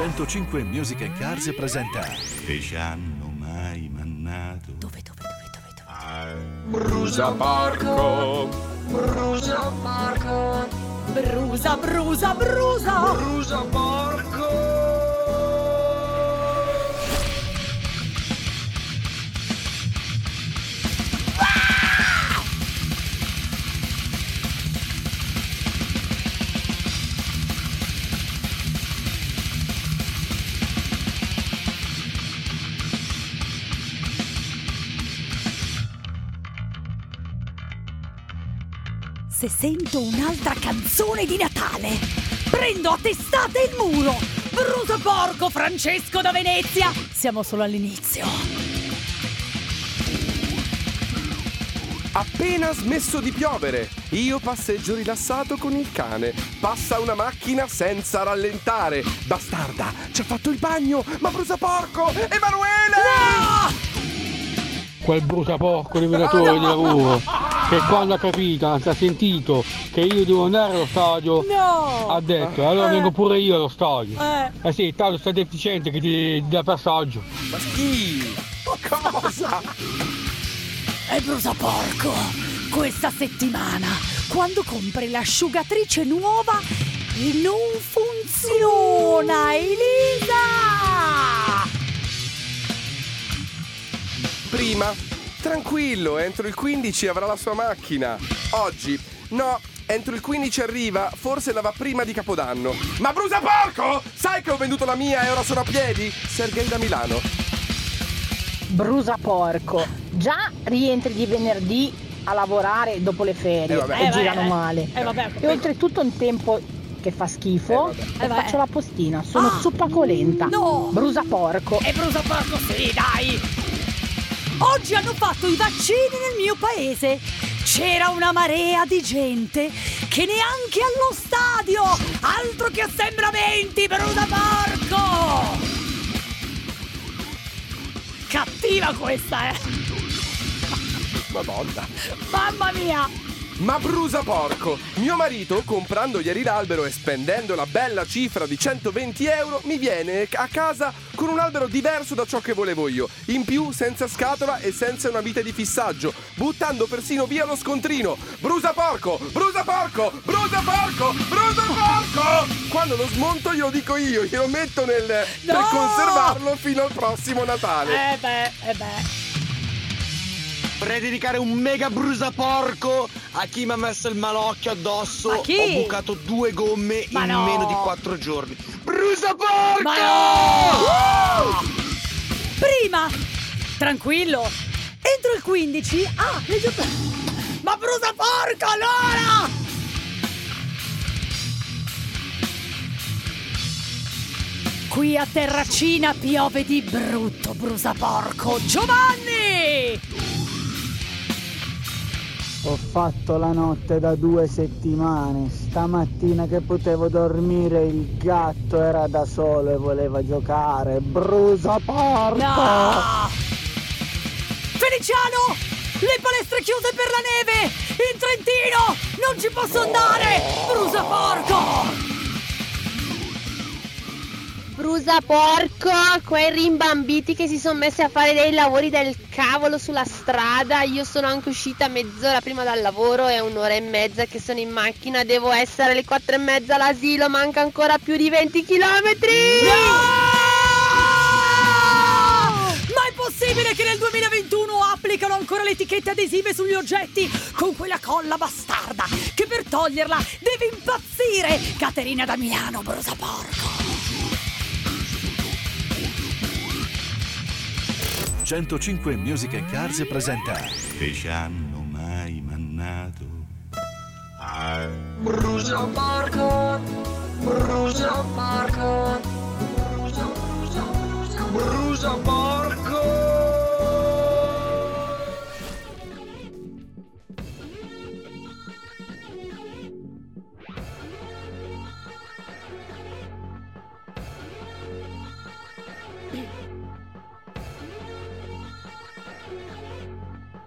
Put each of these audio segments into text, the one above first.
105 Music and Cars presenta Che ci hanno mai mannato? Dove? Brusa porco, Brusa porco, brusa porco. Se sento un'altra canzone di Natale, prendo a testate il muro. Brusa porco, Francesco da Venezia. Siamo solo all'inizio. appena smesso di piovere. Io passeggio rilassato con il cane. Passa una macchina senza rallentare. Bastarda, ci ha fatto il bagno. Ma brusaporco, Emanuele! No! Quel bruciaporco rivelatore di lavoro che quando ha capito, anzi ha sentito che io devo andare allo stadio, No! ha detto allora vengo pure io allo stadio. Eh. Sì, tanto sta deficiente che ti dà passaggio. Ma chi? Cosa? E brusaporco, questa settimana, quando compri l'asciugatrice nuova e non funziona, Elisa! Prima, tranquillo, entro il 15 avrà la sua macchina. Oggi, no, entro il 15 arriva, forse la va prima di Capodanno. Ma brusaporco! Sai che ho venduto la mia e ora sono a piedi? Sergei da Milano. Brusaporco, già rientri di venerdì a lavorare dopo le ferie e girano male. E oltretutto un tempo che fa schifo e faccio la postina, sono zuppacolenta. No! Brusaporco. E brusaporco sì, dai! Oggi hanno fatto i vaccini nel mio paese. C'era una marea di gente che neanche allo stadio, altro che assembramenti, brusaporco! Cattiva questa, Madonna. Mamma mia! Ma brusaporco, mio marito, comprando ieri l'albero e spendendo la bella cifra di 120 euro, mi viene a casa con un albero diverso da ciò che volevo io. In più, senza scatola e senza una vite di fissaggio, buttando persino via lo scontrino. Brusaporco, brusaporco, brusaporco, brusaporco! Quando lo smonto glielo dico io, glielo metto per conservarlo fino al prossimo Natale. Vorrei dedicare un mega brusaporco a chi mi ha messo il malocchio addosso. Ma chi? Ho bucato 2 gomme Ma in no! meno di 4 giorni. Brusaporco! Ma no! Prima, tranquillo, entro il 15. Ma brusaporco allora! Qui a Terracina piove di brutto, brusaporco. Giovanni! Ho fatto la notte da 2 settimane. Stamattina che potevo dormire il gatto era da solo e voleva giocare. Brusaporco! No! Feliciano! Le palestre chiuse per la neve! In Trentino! Non ci posso andare! Brusaporco! Brusaporco, quei rimbambiti che si sono messi a fare dei lavori del cavolo sulla strada. Io sono anche uscita mezz'ora prima dal lavoro e 1 ora e mezza che sono in macchina. Devo essere alle 4:30 all'asilo, manca ancora più di 20 chilometri. No! Ma è possibile che nel 2021 applicano ancora le etichette adesive sugli oggetti con quella colla bastarda che per toglierla deve impazzire Caterina da Milano, brusaporco! 105 Music and Cars presenta Che ci hanno mai mannato? Brusaporco, brusaporco, Brusaporco!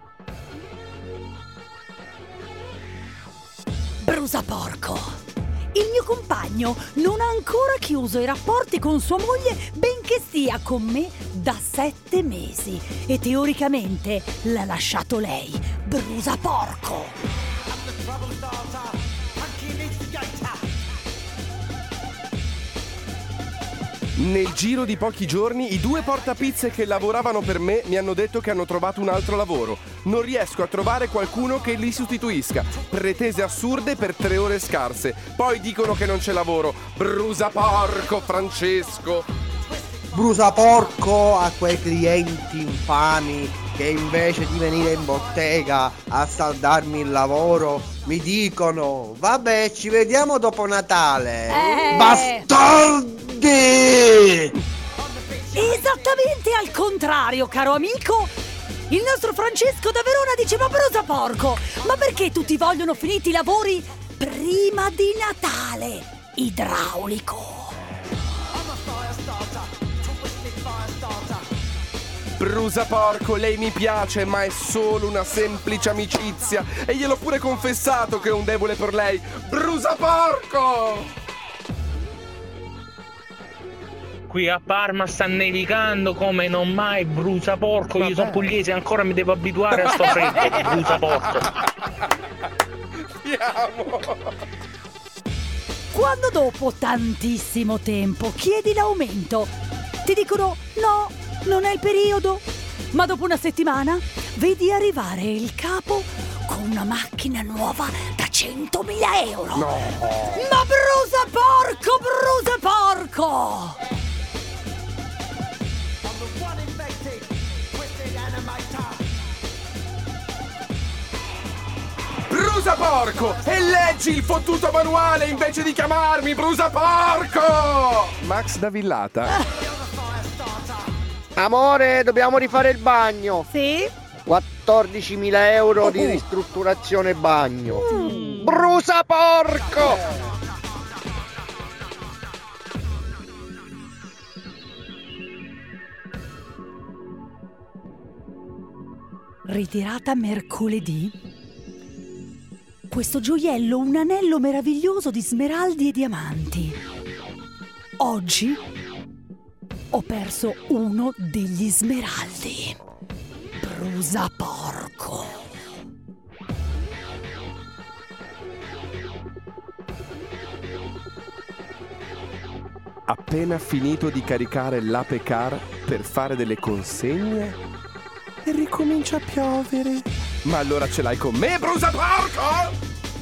brusaporco! Il mio compagno non ha ancora chiuso i rapporti con sua moglie, benché stia con me da 7 mesi. E teoricamente l'ha lasciato lei. Brusaporco! Nel giro di pochi giorni i 2 portapizze che lavoravano per me mi hanno detto che hanno trovato un altro lavoro. Non riesco a trovare qualcuno che li sostituisca. Pretese assurde per 3 ore scarse. Poi dicono che non c'è lavoro. Brusaporco, Francesco! Brusaporco a quei clienti infami che invece di venire in bottega a saldarmi il lavoro mi dicono: vabbè, ci vediamo dopo Natale. Bastardi! Esattamente al contrario, caro amico. Il nostro Francesco da Verona dice: ma Brusaporco, ma perché tutti vogliono finiti i lavori prima di Natale? Idraulico. Brusaporco, lei mi piace, ma è solo una semplice amicizia. E gliel'ho pure confessato che ho un debole per lei. Brusaporco! Qui a Parma sta nevicando come non mai, Brusaporco. Io sono pugliese, ancora mi devo abituare a sto freddo, Brusaporco. Ti amo. Quando dopo tantissimo tempo chiedi l'aumento, ti dicono no, non è il periodo. Ma dopo una settimana vedi arrivare il capo con una macchina nuova da 100.000 euro. No. Ma Brusaporco, Brusaporco! Brusaporco! E leggi il fottuto manuale invece di chiamarmi Brusaporco! Max da Villata. Amore, dobbiamo rifare il bagno. Sì? 14.000 euro di ristrutturazione bagno. Brusaporco! Ritirata mercoledì. Questo gioiello, un anello meraviglioso di smeraldi e diamanti. Oggi ho perso uno degli smeraldi. Brusaporco. Appena finito di caricare l'Ape Car per fare delle consegne e ricomincia a piovere. Ma allora ce l'hai con me, Brusaporco?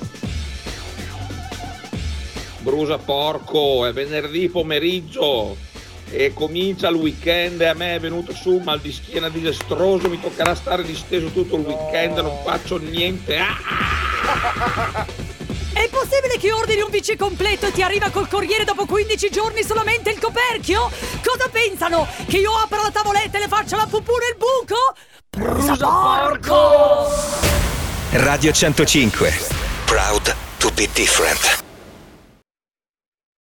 Brusaporco, è venerdì pomeriggio e comincia il weekend e a me è venuto su un mal di schiena disastroso, mi toccherà stare disteso tutto il weekend, non faccio niente. È possibile che ordini un PC completo e ti arriva col corriere dopo 15 giorni solamente il coperchio? Cosa pensano? Che io apra la tavoletta e le faccia la pupù nel buco? Brusaporco! Radio 105. Proud to be different.